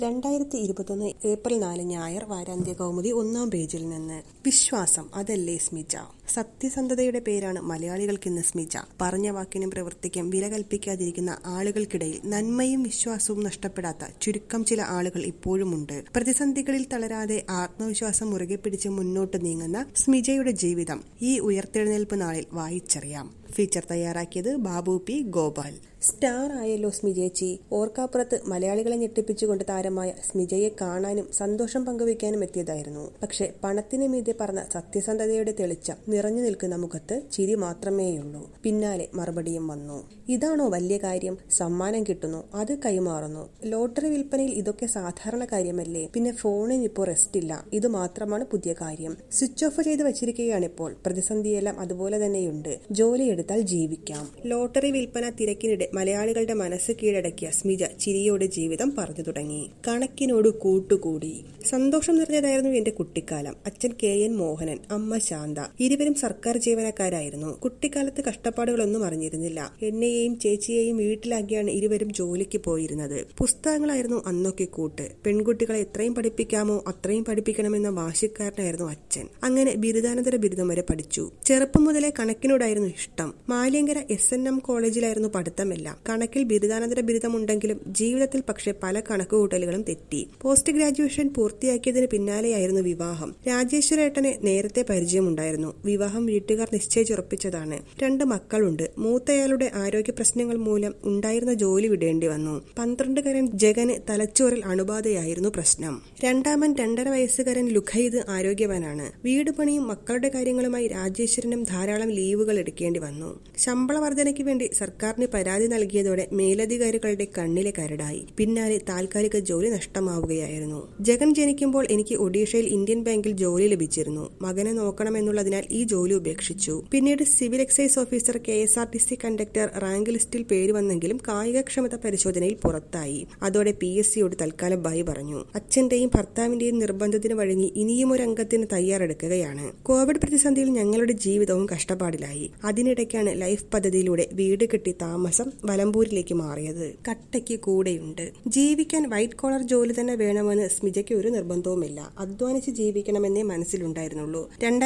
2021 April 4 ഞായർ വാരാന്ത്യ കൗമുദി 1-ാം പേജിൽ നിന്ന്. വിശ്വാസം അതല്ലേ സ്മിജ? സത്യസന്ധതയുടെ പേരാണ് മലയാളികൾക്കിന്ന് സ്മിജ. പറഞ്ഞ വാക്കിനും പ്രവൃത്തിക്കും വില കൽപ്പിക്കാതിരിക്കുന്ന ആളുകൾക്കിടയിൽ നന്മയും വിശ്വാസവും നഷ്ടപ്പെടാത്ത ചുരുക്കം ചില ആളുകൾ ഇപ്പോഴുമുണ്ട്. പ്രതിസന്ധികളിൽ തളരാതെ ആത്മവിശ്വാസം മുറുകെ പിടിച്ച് മുന്നോട്ട് നീങ്ങുന്ന സ്മിജയുടെ ജീവിതം ഈ ഉയർത്തെഴുന്നേൽപ്പ് നാളിൽ വായിച്ചറിയാം. ഫീച്ചർ തയ്യാറാക്കിയത് ബാബു പി ഗോപാൽ. സ്റ്റാർ ആയല്ലോ സ്മിജേച്ചി. ഓർക്കാപ്പുറത്ത് മലയാളികളെ ഞെട്ടിപ്പിച്ചുകൊണ്ട് താരമായ സ്മിജയെ കാണാനും സന്തോഷം പങ്കുവയ്ക്കാനും എത്തിയതായിരുന്നു. പക്ഷെ പണത്തിന് മീതെ പറഞ്ഞ സത്യസന്ധതയുടെ തെളിച്ചം നിറഞ്ഞു നിൽക്കുന്ന മുഖത്ത് ചിരി മാത്രമേയുള്ളൂ. പിന്നാലെ മറുപടിയും വന്നു. ഇതാണോ വലിയ കാര്യം? സമ്മാനം കിട്ടുന്നു, അത് കൈമാറുന്നു. ലോട്ടറി വിൽപ്പനയിൽ ഇതൊക്കെ സാധാരണ കാര്യമല്ലേ? പിന്നെ ഫോണിന് ഇപ്പോൾ റെസ്റ്റ് ഇല്ല, ഇത് മാത്രമാണ് പുതിയ കാര്യം. സ്വിച്ച് ഓഫ് ചെയ്ത് വെച്ചിരിക്കുകയാണിപ്പോൾ. പ്രതിസന്ധിയെല്ലാം അതുപോലെ തന്നെയുണ്ട്. ജോലിയെടുത്താൽ ജീവിക്കാം. ലോട്ടറി വിൽപ്പന തിരക്കിനിടെ മലയാളികളുടെ മനസ്സ് കീഴടക്കിയ സ്മിജ ചിരിയോടെ ജീവിതം പറഞ്ഞു തുടങ്ങി. കണക്കിനോട് കൂട്ടുകൂടി. സന്തോഷം നിറഞ്ഞതായിരുന്നു എന്റെ കുട്ടിക്കാലം. അച്ഛൻ KN മോഹനൻ, അമ്മ ശാന്ത. ഇരുവരും സർക്കാർ ജീവനക്കാരായിരുന്നു. കുട്ടിക്കാലത്ത് കഷ്ടപ്പാടുകളൊന്നും അറിഞ്ഞിരുന്നില്ല. എന്നെയും ചേച്ചിയെയും വീട്ടിലാക്കിയാണ് ഇരുവരും ജോലിക്ക് പോയിരുന്നത്. പുസ്തകങ്ങളായിരുന്നു അന്നൊക്കെ കൂട്ട്. പെൺകുട്ടികളെ എത്രയും പഠിപ്പിക്കാമോ അത്രയും പഠിപ്പിക്കണമെന്ന വാശിക്കാരനായിരുന്നു അച്ഛൻ. അങ്ങനെ ബിരുദാനന്തര ബിരുദം വരെ പഠിച്ചു. ചെറുപ്പം മുതലേ കണക്കിനോടായിരുന്നു ഇഷ്ടം. മാലിയങ്കര SNM കോളേജിലായിരുന്നു പഠിത്തമെല്ലാം. കണക്കിൽ ബിരുദാനന്തര ബിരുദമുണ്ടെങ്കിലും ജീവിതത്തിൽ പക്ഷെ പല കണക്കുകൂട്ടലുകളും തെറ്റി. പോസ്റ്റ് ഗ്രാജുവേഷൻ പൂർത്തിയാക്കിയതിന് പിന്നാലെയായിരുന്നു വിവാഹം. രാജേശ്വരേട്ടനെ നേരത്തെ പരിചയമുണ്ടായിരുന്നു. വിവാഹം വീട്ടുകാർ നിശ്ചയിച്ചുറപ്പിച്ചതാണ്. 2 മക്കളുണ്ട്. മൂത്തയാളുടെ ആരോഗ്യ പ്രശ്നങ്ങൾ മൂലം ഉണ്ടായിരുന്ന ജോലി വിടേണ്ടി വന്നു. 12-കാരൻ ജഗന് തലച്ചോറിൽ അണുബാധയായിരുന്നു പ്രശ്നം. രണ്ടാമൻ 2.5 വയസ്സുകാരൻ ലുഖൈദ് ആരോഗ്യവാനാണ്. വീട് പണിയും മക്കളുടെ കാര്യങ്ങളുമായി രാജേശ്വരനും ധാരാളം ലീവുകൾ എടുക്കേണ്ടി വന്നു. ശമ്പള വർധനയ്ക്ക് വേണ്ടി സർക്കാരിന് പരാതി നൽകിയതോടെ മേലധികാരികളുടെ കണ്ണിലെ കരടായി. പിന്നാലെ താൽക്കാലിക ജോലി നഷ്ടമാവുകയായിരുന്നു. ജഗൻ ജനിക്കുമ്പോൾ എനിക്ക് ഒഡീഷയിൽ ഇന്ത്യൻ ബാങ്കിൽ ജോലി ലഭിച്ചിരുന്നു. മകനെ നോക്കണമെന്നുള്ളതിനാൽ ഈ ജോലി ഉപേക്ഷിച്ചു. പിന്നീട് civil excise officer, KSRTC conductor rank ലിസ്റ്റിൽ പേര് വന്നെങ്കിലും കായികക്ഷമത പരിശോധനയിൽ പുറത്തായി. അതോടെ PSCയോട് തൽക്കാലം ബൈ പറഞ്ഞു. അച്ഛന്റെയും ഭർത്താവിന്റെയും നിർബന്ധത്തിന് വഴങ്ങി ഇനിയും ഒരു അംഗത്തിന് തയ്യാറെടുക്കുകയാണ്. കോവിഡ് പ്രതിസന്ധിയിൽ ഞങ്ങളുടെ ജീവിതവും കഷ്ടപ്പാടിലായി. അതിനിടയ്ക്കാണ് ലൈഫ് പദ്ധതിയിലൂടെ വീട് കെട്ടി താമസം വലമ്പൂരിലേക്ക് മാറിയത്. കട്ടയ്ക്ക് കൂടെയുണ്ട്. ജീവിക്കാൻ വൈറ്റ് കോളർ ജോലി തന്നെ വേണമെന്ന് സ്മിജയ്ക്ക് ഒരു നിർബന്ധവുമില്ല. അധ്വാനിച്ച് ജീവിക്കണമെന്നേ മനസ്സിലുണ്ടായിരുന്നുള്ളൂ.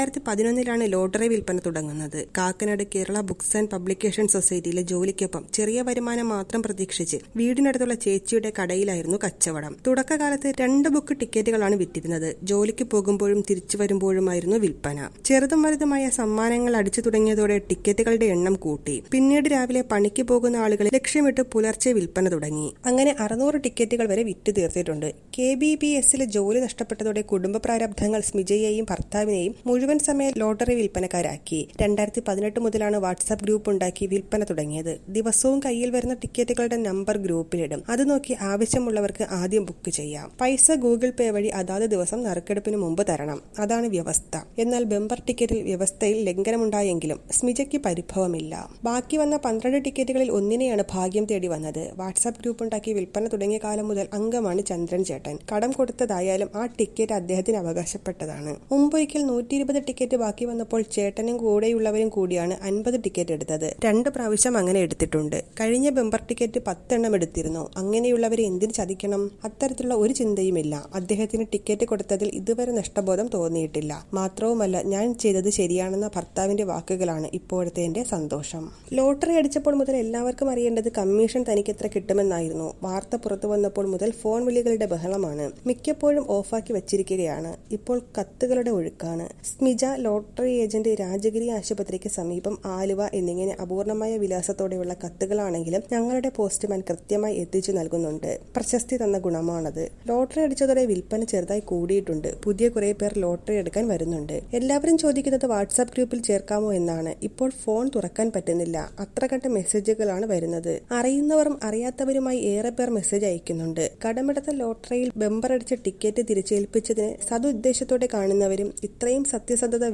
2011 ലോട്ടറി വിൽപ്പന തുടങ്ങുന്നത്. Kakkanad Kerala books and publication സൊസൈറ്റിയിലെ ജോലിക്കൊപ്പം ചെറിയ വരുമാനം മാത്രം പ്രതീക്ഷിച്ച് വീടിനടുത്തുള്ള ചേച്ചിയുടെ കടയിലായിരുന്നു കച്ചവടം. തുടക്കകാലത്ത് 2 ബുക്ക് ടിക്കറ്റുകളാണ് വിറ്റിരുന്നത്. ജോലിക്ക് പോകുമ്പോഴും തിരിച്ചു വരുമ്പോഴുമായിരുന്നു വിൽപ്പന. ചെറുതും വലുതുമായ സമ്മാനങ്ങൾ അടിച്ചു തുടങ്ങിയതോടെ ടിക്കറ്റുകളുടെ എണ്ണം കൂട്ടി. പിന്നീട് രാവിലെ പണിക്ക് പോകുന്ന ആളുകളെ ലക്ഷ്യമിട്ട് പുലർച്ചെ വിൽപ്പന തുടങ്ങി. അങ്ങനെ 600 ടിക്കറ്റുകൾ വരെ വിറ്റ് തീർത്തിട്ടുണ്ട്. KBBSലെ ജോലി നഷ്ടപ്പെട്ടതോടെ കുടുംബ പ്രാരബ്ധങ്ങൾ സ്മിജയെയും ഭർത്താവിനെയും മുഴുവൻ സമയ ലോട്ടറി വിൽപ്പനക്കാരാക്കി. 2018 മുതലാണ് വാട്സാപ്പ് ഗ്രൂപ്പ് ഉണ്ടാക്കി വിൽപ്പന തുടങ്ങിയത്. ദിവസവും കയ്യിൽ വരുന്ന ടിക്കറ്റുകളുടെ നമ്പർ ഗ്രൂപ്പിലിടും. അത് നോക്കി ആവശ്യമുള്ളവർക്ക് ആദ്യം ബുക്ക് ചെയ്യാം. പൈസ ഗൂഗിൾ പേ വഴി അതാത് ദിവസം നറുക്കെടുപ്പിന് മുമ്പ് തരണം. അതാണ് വ്യവസ്ഥ. എന്നാൽ ബമ്പർ ടിക്കറ്റിൽ വ്യവസ്ഥയിൽ ലംഘനമുണ്ടായെങ്കിലും സ്മിജയ്ക്ക് പരിഭവമില്ല. ബാക്കി വന്ന 12 ടിക്കറ്റുകളിൽ ഒന്നിനെയാണ് ഭാഗ്യം തേടി വന്നത്. വാട്സാപ്പ് ഗ്രൂപ്പ് ഉണ്ടാക്കി വിൽപ്പന തുടങ്ങിയ കാലം മുതൽ അംഗമാണ് ചന്ദ്രൻ ചേട്ടൻ. കടം കൊടുത്തതായാലും ആ ടിക്കറ്റ് അദ്ദേഹത്തിന് അവകാശപ്പെട്ടതാണ്. മുമ്പൊരിക്കൽ 120 ടിക്കറ്റ് ബാക്കി വന്നപ്പോൾ ചേട്ടനും കൂടെയുള്ളവരും കൂടിയാണ് 50 ടിക്കറ്റ് എടുത്തത്. 2 പ്രാവശ്യം അങ്ങനെ എടുത്തിട്ടുണ്ട്. കഴിഞ്ഞ ബമ്പർ ടിക്കറ്റ് 10 എണ്ണം എടുത്തിരുന്നു. അങ്ങനെയുള്ളവരെ എന്തിന് ചതിക്കണം? അത്തരത്തിലുള്ള ഒരു ചിന്തയുമില്ല. അദ്ദേഹത്തിന് ടിക്കറ്റ് കൊടുത്തതിൽ ഇതുവരെ നഷ്ടബോധം തോന്നിയിട്ടില്ല. മാത്രവുമല്ല, ഞാൻ ചെയ്തത് ശരിയാണെന്ന ഭർത്താവിന്റെ വാക്കുകളാണ് ഇപ്പോഴത്തെ എന്റെ സന്തോഷം. ലോട്ടറി അടിച്ചപ്പോൾ മുതൽ എല്ലാവർക്കും അറിയേണ്ടത് കമ്മീഷൻ തനിക്ക് എത്ര കിട്ടുമെന്നായിരുന്നു. വാർത്ത പുറത്തു വന്നപ്പോൾ മുതൽ ഫോൺ വിളികളുടെ ബഹളമാണ്. മിക്കപ്പോഴും ഓഫാക്കി വച്ചിരിക്കുകയാണ്. ഇപ്പോൾ കത്തുകളുടെ ഒഴുക്കാണ്. സ്മിജ ലോട്ടറി ഏജന്റ്, രാജഗിരി ആശുപത്രിക്ക് സമീപം, ആലുവ എന്നിങ്ങനെ അപൂർണമായ വിലാസത്തോടെയുള്ള കത്തുകളാണെങ്കിലും ഞങ്ങളുടെ പോസ്റ്റ്മാൻ കൃത്യമായി എത്തിച്ചു നൽകുന്നുണ്ട്. പ്രശസ്തി തന്ന ഗുണമാണത്. ലോട്ടറി അടിച്ചതോടെ വിൽപ്പന ചെറുതായി കൂടിയിട്ടുണ്ട്. പുതിയ കുറെ പേർ ലോട്ടറി എടുക്കാൻ വരുന്നുണ്ട്. എല്ലാവരും ചോദിക്കുന്നത് വാട്സാപ്പ് ഗ്രൂപ്പിൽ ചേർക്കാമോ എന്നാണ്. ഇപ്പോൾ ഫോൺ തുറക്കാൻ പറ്റുന്നില്ല. അത്ര കണ്ട മെസ്സേജുകളാണ് വരുന്നത്. അറിയുന്നവരും അറിയാത്തവരുമായി ഏറെ പേർ മെസ്സേജ് അയക്കുന്നുണ്ട്. കടമെടുത്ത ലോട്ടറിയിൽ ബമ്പർ അടിച്ച ടിക്കറ്റ് തിരിച്ചേൽപ്പിച്ചതിന് സതുദ്ദേശത്തോടെ കാണുന്നവരും ഇത്രയും സത്യസന്ധത വേണോ എന്ന്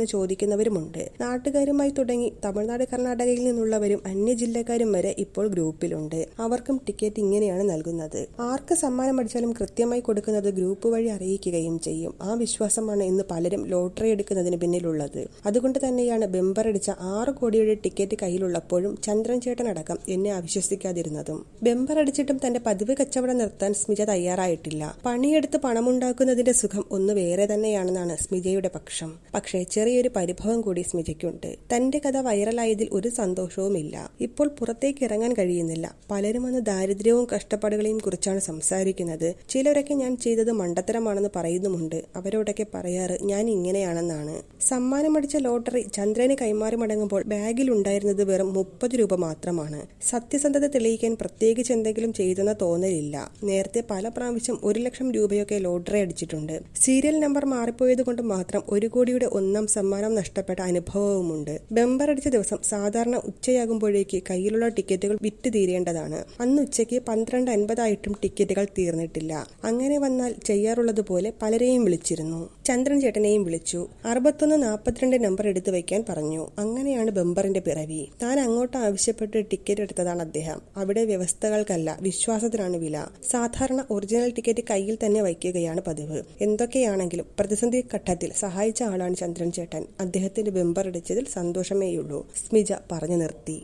എന്ന് ചോദിക്കുന്നവരുമുണ്ട്. നാട്ടുകാരുമായി തുടങ്ങി തമിഴ്നാട്, കർണാടകയിൽ നിന്നുള്ളവരും അന്യജില്ലക്കാരും വരെ ഇപ്പോൾ ഗ്രൂപ്പിലുണ്ട്. അവർക്കും ടിക്കറ്റ് ഇങ്ങനെയാണ് നൽകുന്നത്. ആർക്ക് സമ്മാനം അടിച്ചാലും കൃത്യമായി കൊടുക്കുന്നത് ഗ്രൂപ്പ് വഴി അറിയിക്കുകയും ചെയ്യും. ആ വിശ്വാസമാണ് ഇന്ന് പലരും ലോട്ടറി എടുക്കുന്നതിന് പിന്നിലുള്ളത്. അതുകൊണ്ട് തന്നെയാണ് ബെമ്പറടിച്ച 6 കോടിയുടെ ടിക്കറ്റ് കയ്യിലുള്ളപ്പോഴും ചന്ദ്രൻ ചേട്ടനടക്കം എന്നെ അവിശ്വസിക്കാതിരുന്നതും. ബെമ്പറടിച്ചിട്ടും തന്റെ പതിവ് കച്ചവടം നിർത്താൻ സ്മിജ തയ്യാറായിട്ടില്ല. പണിയെടുത്ത് പണമുണ്ടാക്കുന്നതിന്റെ സുഖം ഒന്ന് വേറെ തന്നെയാണെന്നാണ് സ്മിജയുടെ പക്ഷം. പക്ഷേ ചെറിയൊരു പരിഭവം കൂടി സ്മിജയ്ക്കുണ്ട്. തന്റെ കഥ വൈറലായതിൽ ഒരു സന്തോഷവുമില്ല. ഇപ്പോൾ പുറത്തേക്ക് ഇറങ്ങാൻ കഴിയുന്നില്ല. പലരും അന്ന് ദാരിദ്ര്യവും കഷ്ടപ്പാടുകളെയും കുറിച്ചാണ് സംസാരിക്കുന്നത്. ചിലരൊക്കെ ഞാൻ ചെയ്തത് മണ്ടത്തരമാണെന്ന് പറയുന്നുമുണ്ട്. അവരോടൊക്കെ പറയാറ് ഞാൻ ഇങ്ങനെയാണെന്നാണ്. സമ്മാനമടിച്ച ലോട്ടറി ചന്ദ്രന് കൈമാറി മടങ്ങുമ്പോൾ ബാഗിൽ ഉണ്ടായിരുന്നത് വെറും 30 രൂപ മാത്രമാണ്. സത്യസന്ധത തെളിയിക്കാൻ പ്രത്യേകിച്ച് എന്തെങ്കിലും ചെയ്തെന്ന തോന്നലില്ല. നേരത്തെ പല പ്രാവശ്യം 1 ലക്ഷം രൂപയൊക്കെ ലോട്ടറി അടിച്ചിട്ടുണ്ട്. സീരിയൽ നമ്പർ മാറിപ്പോയത് കൊണ്ട് മാത്രം 1 കോടിയുടെ 1ാം സമ്മാനം നഷ്ടപ്പെട്ട അനുഭവവുമുണ്ട്. ബെമ്പർ അടിച്ച ദിവസം സാധാരണ ഉച്ചയാകുമ്പോഴേക്ക് കയ്യിലുള്ള ടിക്കറ്റുകൾ വിറ്റ് തീരേണ്ടതാണ്. അന്ന് ഉച്ചയ്ക്ക് 12:50 ആയിട്ടും ടിക്കറ്റുകൾ തീർന്നിട്ടില്ല. അങ്ങനെ വന്നാൽ ചെയ്യാറുള്ളതുപോലെ പലരെയും വിളിച്ചിരുന്നു. ചന്ദ്രൻ ചേട്ടനെയും വിളിച്ചു. 6142 നമ്പർ എടുത്തു വയ്ക്കാൻ പറഞ്ഞു. അങ്ങനെയാണ് ബെമ്പറിന്റെ പിറവി. താൻ അങ്ങോട്ട് ആവശ്യപ്പെട്ട് ടിക്കറ്റ് എടുത്തതാണ് അദ്ദേഹം. അവിടെ വ്യവസ്ഥകൾക്കല്ല, വിശ്വാസത്തിനാണ് വില. സാധാരണ ഒറിജിനൽ ടിക്കറ്റ് കയ്യിൽ തന്നെ വയ്ക്കുകയാണ് പതിവ്. എന്തൊക്കെയാണെങ്കിലും പ്രതിസന്ധി ഘട്ടത്തിൽ സഹായിച്ച ആളാണ് ചന്ദ്രൻ ചേട്ടൻ. അദ്ദേഹത്തിന്റെ ബെമ്പർ അടിച്ചതിൽ സന്തോഷമേയുള്ളൂ. സ്മിജ പറഞ്ഞു നിർത്തി.